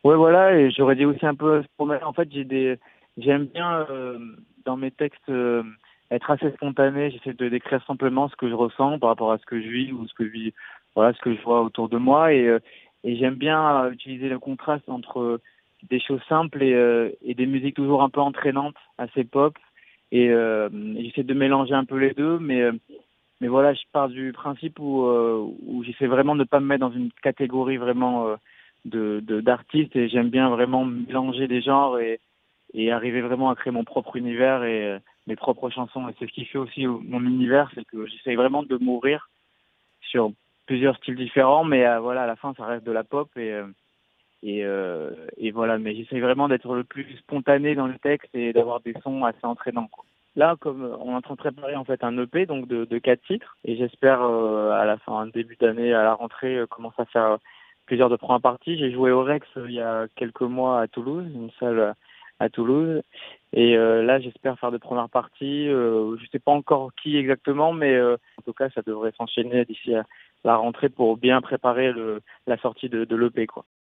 Ouais, voilà, et j'aurais dit aussi un peu spontané. En fait, j'aime bien dans mes textes être assez spontané. J'essaie de décrire simplement ce que je ressens par rapport à ce que je vis ou ce que je vis, voilà, ce que je vois autour de moi. Et j'aime bien utiliser le contraste entre des choses simples et des musiques toujours un peu entraînantes, assez pop. J'essaie de mélanger un peu les deux, mais voilà, je pars du principe où j'essaie vraiment de ne pas me mettre dans une catégorie vraiment d'artistes et j'aime bien vraiment mélanger des genres et arriver vraiment à créer mon propre univers et mes propres chansons. Et c'est ce qui fait aussi mon univers, c'est que j'essaie vraiment de m'ouvrir sur plusieurs styles différents, mais voilà, à la fin, ça reste de la pop et voilà. Mais j'essaie vraiment d'être le plus spontané dans le texte et d'avoir des sons assez entraînants, quoi. Là, comme on est en train de préparer en fait un EP donc de 4 titres et j'espère à la fin début d'année à la rentrée commencer à faire plusieurs de premières parties. J'ai joué au Rex il y a quelques mois à Toulouse, une salle à Toulouse et là j'espère faire de premières parties. Je sais pas encore qui exactement, mais en tout cas ça devrait s'enchaîner d'ici à la rentrée pour bien préparer la sortie de l'EP, quoi.